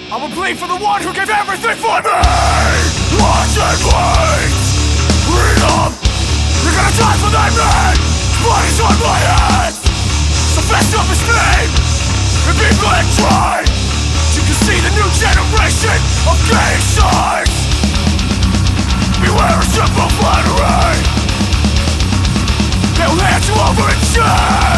I will bleed for the one who gave everything for me! Watch and wait! Freedom! You're gonna die for thy man! Blood is on my hands! So fess up his name! And be blood dry! You can see the new generation of gay signs! Beware of simple flattery! They'll hand you over in shame!